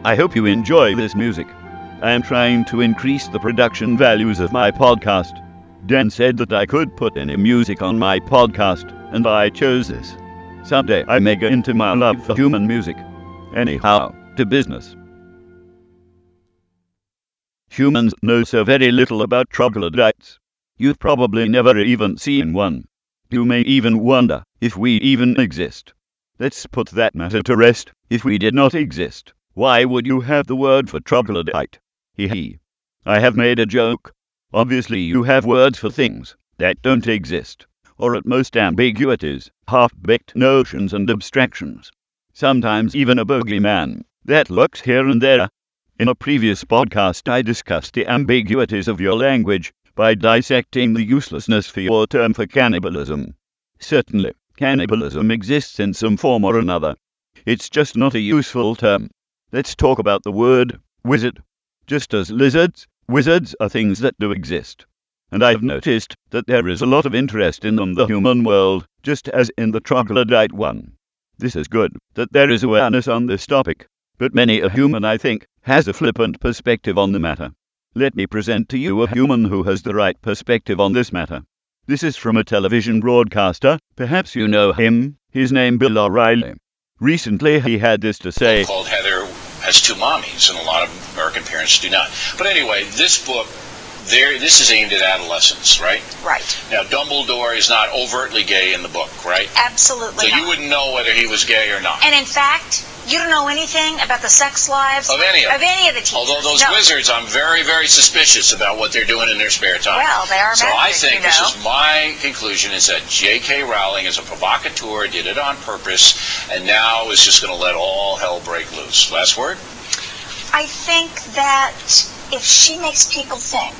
I hope you enjoy this music. I am trying to increase the production values of my podcast. Dan said that I could put any music on my podcast, and I chose this. Someday I may get into my love for human music. Anyhow, to business. Humans know so very little about troglodytes. You've probably never even seen one. You may even wonder if we even exist. Let's put that matter to rest. If we did not exist, why would you have the word for troglodyte? Hee. I have made a joke. Obviously you have words for things that don't exist, or at most ambiguities, half-baked notions and abstractions. Sometimes even a bogeyman that lurks here and there. In a previous podcast I discussed the ambiguities of your language by dissecting the uselessness for your term for cannibalism. Certainly, cannibalism exists in some form or another. It's just not a useful term. Let's talk about the word wizard. Just as wizards are things that do exist. And I've noticed that there is a lot of interest in the human world, just as in the troglodyte one. This is good, that there is awareness on this topic. But many a human, I think, has a flippant perspective on the matter. Let me present to you a human who has the right perspective on this matter. This is from a television broadcaster. Perhaps you know him. His name Bill O'Reilly. Recently he had this to say. Called Heather has two mommies, and a lot of American parents do not. But anyway, this book, this is aimed at adolescents, right? Right. Now, Dumbledore is not overtly gay in the book, right? Absolutely so not. You wouldn't know whether he was gay or not. And in fact, you don't know anything about the sex lives of any of the teachers. Although those wizards, I'm very, very suspicious about what they're doing in their spare time. Well, they are So magic, I think this is my conclusion is that J.K. Rowling is a provocateur, did it on purpose, and now is just going to let all hell break loose. Last word? I think that if she makes people think,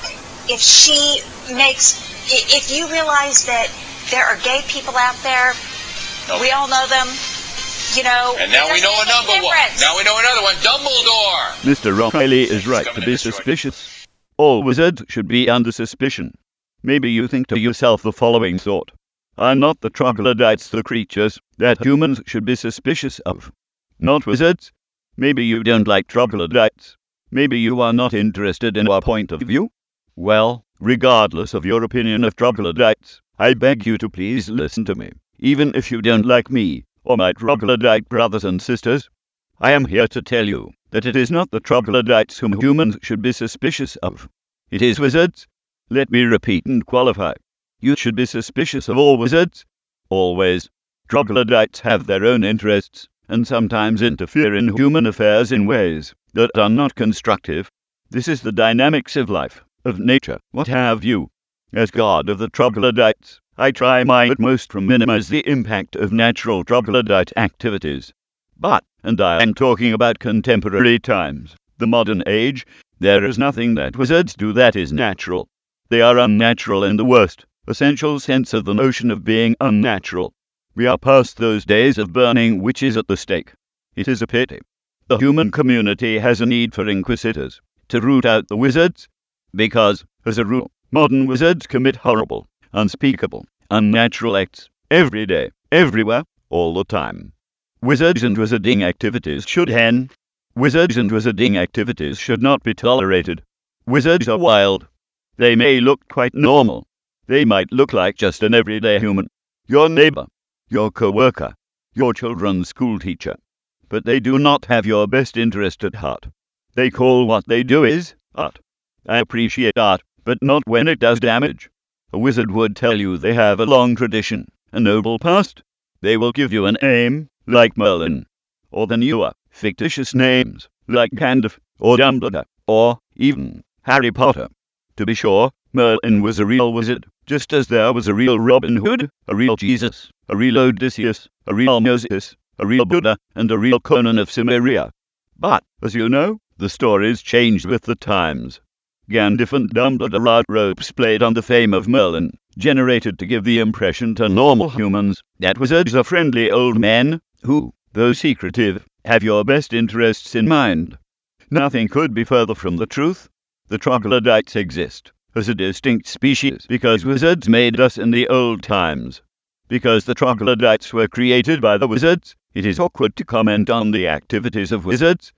if you realize that there are gay people out there, we all know them, you know. And now we know another one. Now we know another one. Dumbledore. Mr. O'Reilly is right to be suspicious. All wizards should be under suspicion. Maybe you think to yourself the following thought. Are not the troglodytes the creatures that humans should be suspicious of? Not wizards? Maybe you don't like troglodytes. Maybe you are not interested in our point of view. Well, regardless of your opinion of troglodytes, I beg you to please listen to me, even if you don't like me or my troglodyte brothers and sisters. I am here to tell you that it is not the troglodytes whom humans should be suspicious of. It is wizards. Let me repeat and qualify. You should be suspicious of all wizards. Always. Troglodytes have their own interests, and sometimes interfere in human affairs in ways that are not constructive. This is the dynamics of life, of nature, what have you. As god of the troglodytes, I try my utmost to minimize the impact of natural troglodyte activities. But, and I am talking about contemporary times, the modern age, there is nothing that wizards do that is natural. They are unnatural in the worst, essential sense of the notion of being unnatural. We are past those days of burning witches at the stake. It is a pity. The human community has a need for inquisitors to root out the wizards, because, as a rule, modern wizards commit horrible, unspeakable, unnatural acts, every day, everywhere, all the time. Wizards and wizarding activities should end. Wizards and wizarding activities should not be tolerated. Wizards are wild. They may look quite normal. They might look like just an everyday human, your neighbor, your co-worker, your children's school teacher. But they do not have your best interest at heart. They call what they do is art. I appreciate art, but not when it does damage. A wizard would tell you they have a long tradition, a noble past. They will give you an aim, like Merlin, or the newer, fictitious names, like Gandalf, or Dumbledore, or even Harry Potter. To be sure, Merlin was a real wizard, just as there was a real Robin Hood, a real Jesus, a real Odysseus, a real Moses, a real Buddha, and a real Conan of Cimmeria. But, as you know, the stories changed with the times. Gandalf and Dumbledore are ropes played on the fame of Merlin, generated to give the impression to normal humans that wizards are friendly old men who, though secretive, have your best interests in mind. Nothing could be further from the truth. The troglodytes exist as a distinct species because wizards made us in the old times. Because the troglodytes were created by the wizards, it is awkward to comment on the activities of wizards.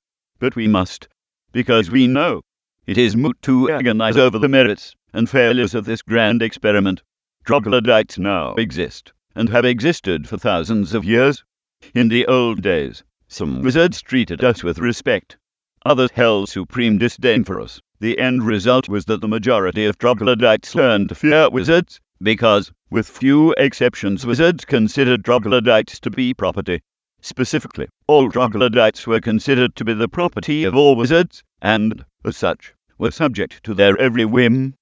But we must, because we know it is moot to agonize over the merits and failures of this grand experiment. Troglodytes now exist, and have existed for thousands of years. In the old days, some wizards treated us with respect. Others held supreme disdain for us. The end result was that the majority of troglodytes learned to fear wizards, because, with few exceptions, wizards considered troglodytes to be property. Specifically, all troglodytes were considered to be the property of all wizards, and, as such, were subject to their every whim.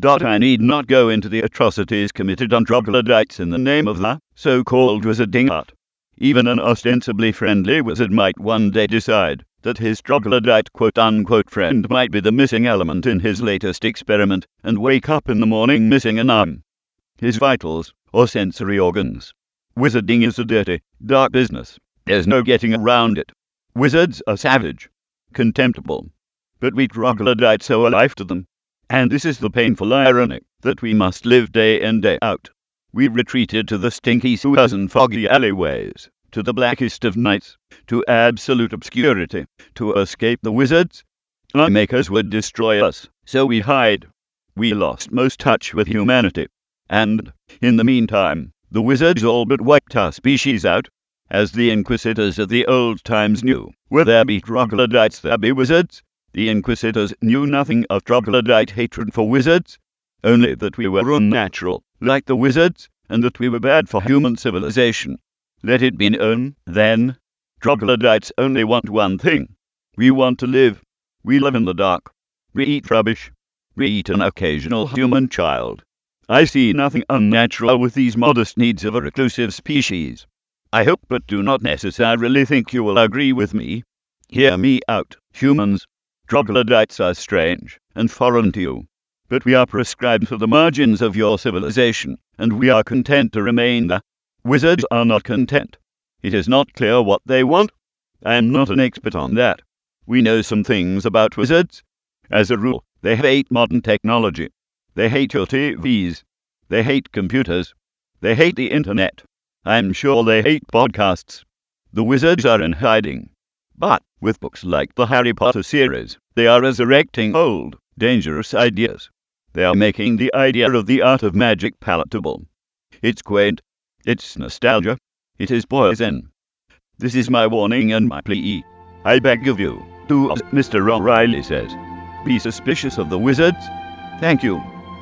I need not go into the atrocities committed on troglodytes in the name of the so-called wizarding art. Even an ostensibly friendly wizard might one day decide that his troglodyte quote-unquote friend might be the missing element in his latest experiment, and wake up in the morning missing an arm, his vitals, or sensory organs. Wizarding is a dirty, dark business. There's no getting around it. Wizards are savage, contemptible, but we troglodytes owe a life to them. And this is the painful irony, that we must live day in day out. We retreated to the stinky sewers and foggy alleyways, to the blackest of nights, to absolute obscurity, to escape the wizards. Our makers would destroy us, so we hide. We lost most touch with humanity. And, in the meantime, the wizards all but wiped our species out. As the inquisitors of the old times knew, where there be troglodytes there be wizards. The inquisitors knew nothing of troglodyte hatred for wizards, only that we were unnatural, like the wizards, and that we were bad for human civilization. Let it be known, then, troglodytes only want one thing. We want to live. We live in the dark. We eat rubbish. We eat an occasional human child. I see nothing unnatural with these modest needs of a reclusive species. I hope but do not necessarily think you will agree with me. Hear me out, humans. Troglodytes are strange and foreign to you, but we are prescribed for the margins of your civilization, and we are content to remain there. Wizards are not content. It is not clear what they want. I am not an expert on that. We know some things about wizards. As a rule, they hate modern technology. They hate your TVs. They hate computers. They hate the internet. I'm sure they hate podcasts. The wizards are in hiding. But, with books like the Harry Potter series, they are resurrecting old, dangerous ideas. They are making the idea of the art of magic palatable. It's quaint. It's nostalgia. It is poison. This is my warning and my plea. I beg of you, do as Mr. O'Reilly says. Be suspicious of the wizards. Thank you.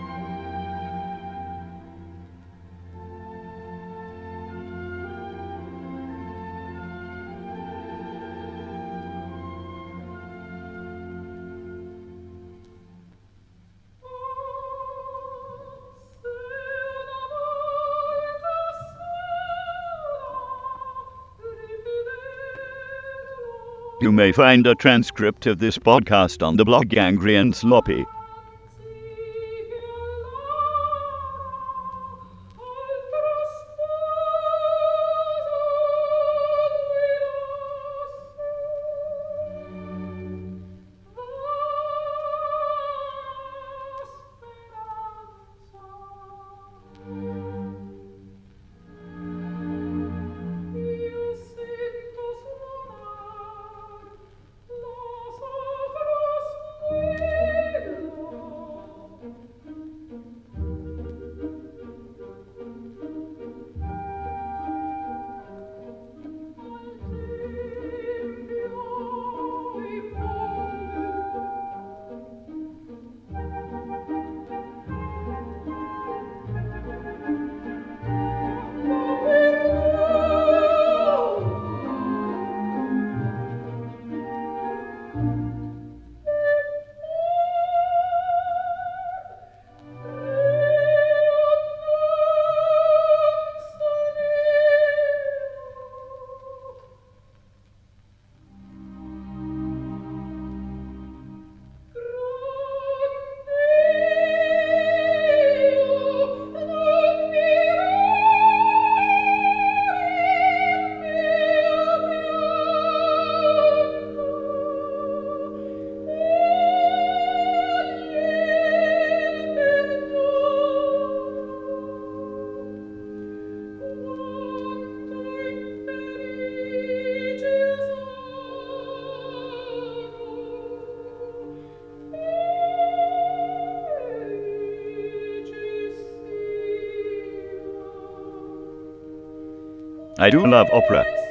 You may find a transcript of this podcast on the blog Angry and Sloppy. I do love opera.